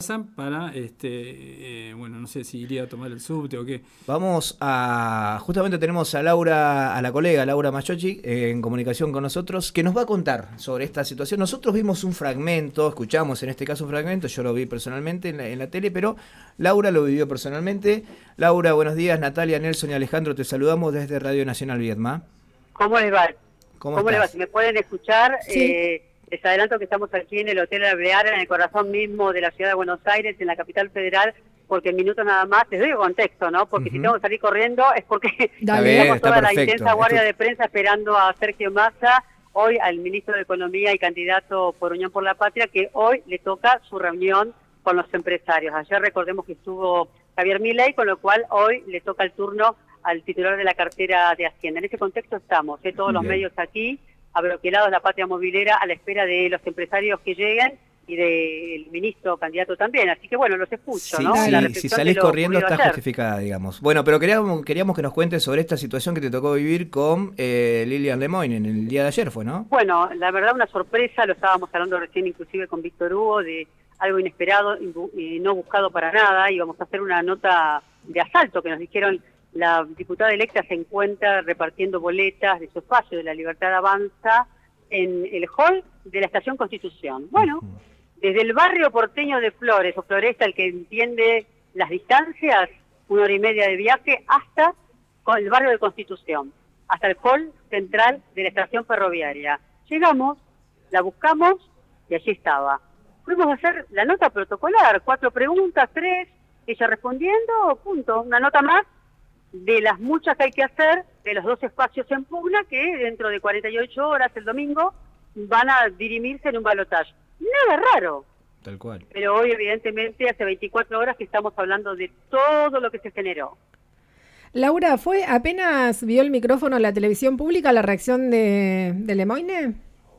casa para, bueno, no sé si iría a tomar el subte o qué. Justamente tenemos a Laura, a la colega Laura Machochi, en comunicación con nosotros, que nos va a contar sobre esta situación. Nosotros vimos un fragmento, escuchamos en este caso un fragmento, yo lo vi personalmente en la tele, pero Laura lo vivió personalmente. Laura, buenos días. Natalia, Nelson y Alejandro, te saludamos desde Radio Nacional Viedma. ¿Cómo les va? ¿Cómo les va? Si me pueden escuchar, sí. Les adelanto que estamos aquí en el Hotel Alvear, en el corazón mismo de la ciudad de Buenos Aires, en la capital federal, porque en minutos nada más, les doy contexto, ¿no? Porque si tengo que salir corriendo es porque estamos toda la intensa guardia de prensa esperando a Sergio Massa, hoy al ministro de Economía y candidato por Unión por la Patria, que hoy le toca su reunión con los empresarios. Ayer recordemos que estuvo Javier Milei, con lo cual hoy le toca el turno al titular de la cartera de Hacienda. En ese contexto estamos, todos los medios aquí, abroquelados la patria movilera a la espera de los empresarios que lleguen y del ministro candidato también. Así que bueno, los escucho, sí, ¿no? Sí, si salís corriendo está justificada, digamos. Bueno, pero queríamos que nos cuentes sobre esta situación que te tocó vivir con Lilian Lemoyne en el día de ayer, ¿fue, no? Bueno, la verdad una sorpresa, lo estábamos hablando recién inclusive con Víctor Hugo, de algo inesperado y no buscado para nada. Íbamos a hacer una nota de asalto que nos dijeron. La diputada electa se encuentra repartiendo boletas de su espacio de La Libertad Avanza en el hall de la Estación Constitución. Bueno, desde el barrio porteño de Flores, o Floresta, el que entiende las distancias, 1 hora y media de viaje, hasta el barrio de Constitución, hasta el hall central de la estación ferroviaria. Llegamos, la buscamos y allí estaba. Fuimos a hacer la nota protocolar, 4 preguntas, 3, ella respondiendo, punto, una nota más de las muchas que hay que hacer, de los 2 espacios en pugna que dentro de 48 horas el domingo van a dirimirse en un balotaje. Nada raro. Tal cual. Pero hoy evidentemente hace 24 horas que estamos hablando de todo lo que se generó. Laura, ¿fue apenas vio el micrófono en la televisión pública la reacción de Lemoyne?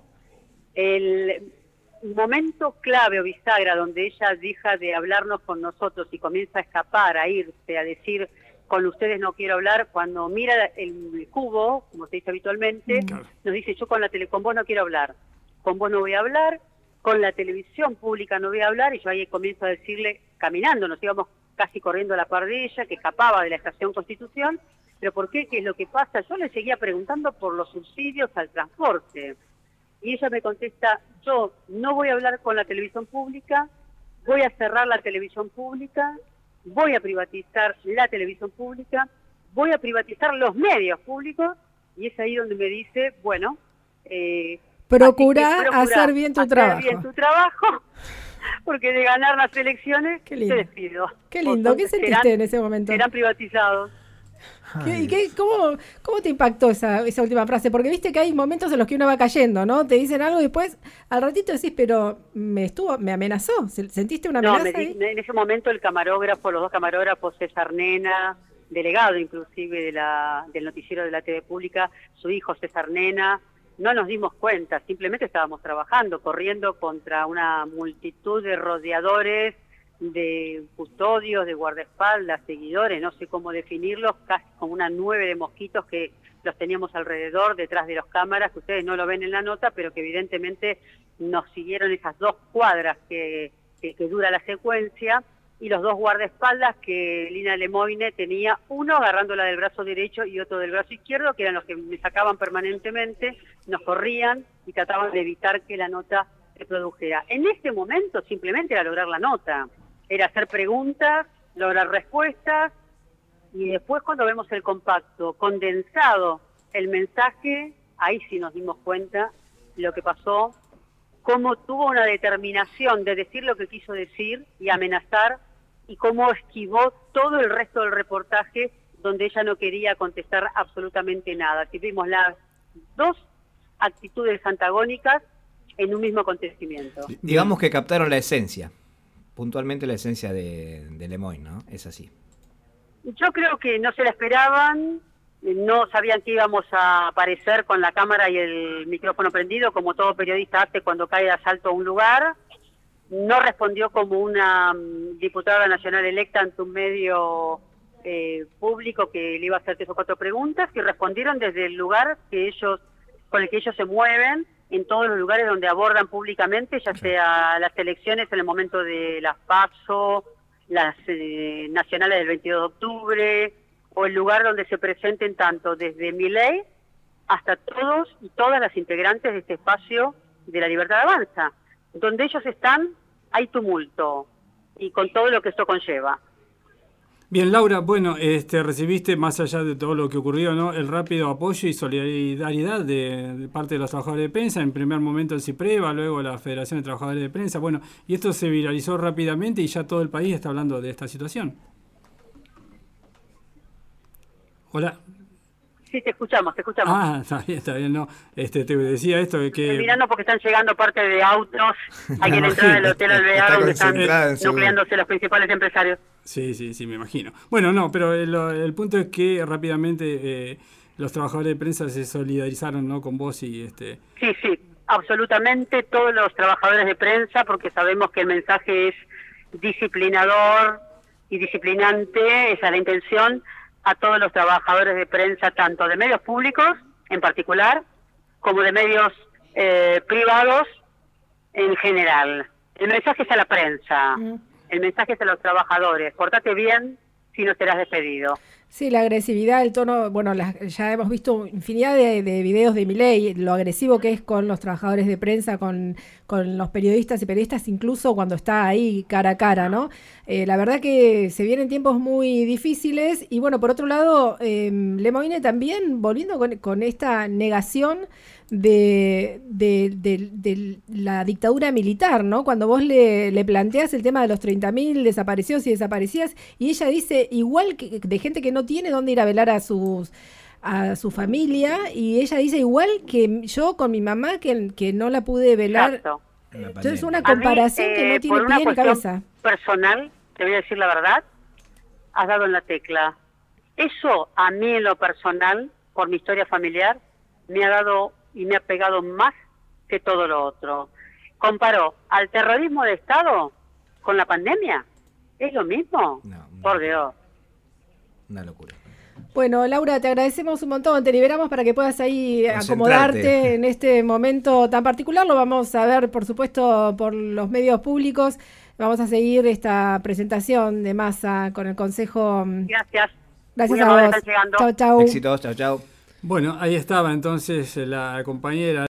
El momento clave o bisagra donde ella deja de hablarnos con nosotros y comienza a escapar, a irse, a decir con ustedes no quiero hablar, cuando mira el cubo, como se dice habitualmente, nos dice yo con vos no quiero hablar, con vos no voy a hablar, con la televisión pública no voy a hablar, y yo ahí comienzo a decirle, caminando, nos íbamos casi corriendo a la par de ella, que escapaba de la Estación Constitución, pero ¿por qué? ¿Qué es lo que pasa? Yo le seguía preguntando por los subsidios al transporte, y ella me contesta, yo no voy a hablar con la televisión pública, voy a cerrar la televisión pública, voy a privatizar la televisión pública, voy a privatizar los medios públicos, y es ahí donde me dice, bueno... Procura hacer bien tu trabajo, porque de ganar las elecciones, te despido. Qué lindo, ¿qué sentiste en ese momento? Serán privatizados. ¿Cómo te impactó esa última frase? Porque viste que hay momentos en los que uno va cayendo, ¿no? Te dicen algo y después al ratito decís, pero me amenazó. ¿Sentiste una amenaza? No, en ese momento los 2 camarógrafos, César Nena, delegado inclusive del noticiero de la TV Pública, su hijo César Nena, no nos dimos cuenta, simplemente estábamos trabajando, corriendo contra una multitud de rodeadores, de custodios, de guardaespaldas, seguidores, no sé cómo definirlos, casi como una nube de mosquitos que los teníamos alrededor, detrás de las cámaras, que ustedes no lo ven en la nota, pero que evidentemente nos siguieron esas 2 cuadras que dura la secuencia, y los 2 guardaespaldas que Lina Lemoyne tenía, uno agarrándola del brazo derecho y otro del brazo izquierdo, que eran los que me sacaban permanentemente, nos corrían y trataban de evitar que la nota se produjera. En este momento simplemente era lograr la nota, era hacer preguntas, lograr respuestas, y después cuando vemos el compacto, condensado el mensaje, ahí sí nos dimos cuenta lo que pasó, cómo tuvo una determinación de decir lo que quiso decir y amenazar, y cómo esquivó todo el resto del reportaje donde ella no quería contestar absolutamente nada. Así vimos las 2 actitudes antagónicas en un mismo acontecimiento. Digamos que captaron la esencia, puntualmente la esencia de Lemoyne, ¿no? Es así. Yo creo que no se la esperaban, no sabían que íbamos a aparecer con la cámara y el micrófono prendido, como todo periodista hace cuando cae de asalto a un lugar. No respondió como una diputada nacional electa ante un medio público que le iba a hacer 3 o 4 preguntas, que respondieron desde el lugar con el que ellos se mueven, en todos los lugares donde abordan públicamente, ya sea las elecciones en el momento de las PASO, las nacionales del 22 de octubre, o el lugar donde se presenten tanto desde Milei hasta todos y todas las integrantes de este espacio de la Libertad Avanza. Donde ellos están, hay tumulto, y con todo lo que esto conlleva. Bien, Laura, bueno, recibiste, más allá de todo lo que ocurrió, ¿no?, el rápido apoyo y solidaridad de parte de los trabajadores de prensa, en primer momento el CIPREVA, luego la Federación de Trabajadores de Prensa, bueno, y esto se viralizó rápidamente y ya todo el país está hablando de esta situación. Hola. Sí, te escuchamos. Ah, está bien, no. Te decía esto de que... Estoy mirando porque están llegando parte de autos aquí en la entrada del Hotel Alvear, donde están nucleándose los principales empresarios. Sí, me imagino. Bueno, no, pero el punto es que rápidamente los trabajadores de prensa se solidarizaron, ¿no?, con vos y Sí, absolutamente todos los trabajadores de prensa, porque sabemos que el mensaje es disciplinador y disciplinante, esa es la intención, a todos los trabajadores de prensa, tanto de medios públicos en particular, como de medios privados en general. El mensaje es a la prensa, el mensaje es a los trabajadores. Pórtate bien, si no serás despedido. Sí, la agresividad, el tono, bueno, ya hemos visto infinidad de videos de Milei, lo agresivo que es con los trabajadores de prensa, con los periodistas y periodistas, incluso cuando está ahí cara a cara, ¿no? La verdad que se vienen tiempos muy difíciles y bueno, por otro lado, Lemoine también volviendo con esta negación de la dictadura militar, ¿no? Cuando vos le planteás el tema de los 30.000 desaparecidos y desaparecidas, y ella dice, igual que de gente que no tiene dónde ir a velar a su familia, y ella dice, igual que yo con mi mamá, que no la pude velar. Exacto. Entonces es una comparación que no tiene pie ni cabeza. Personal, te voy a decir la verdad, has dado en la tecla. Eso a mí en lo personal, por mi historia familiar, me ha dado y me ha pegado más que todo lo otro. Comparó al terrorismo de Estado con la pandemia. ¿Es lo mismo? No, por Dios. Una locura. Bueno, Laura, te agradecemos un montón. Te liberamos para que puedas ahí acomodarte en este momento tan particular. Lo vamos a ver, por supuesto, por los medios públicos. Vamos a seguir esta presentación de Massa con el Consejo. Gracias. Gracias a vos. Chau. Éxitos, chau. Bueno, ahí estaba entonces la compañera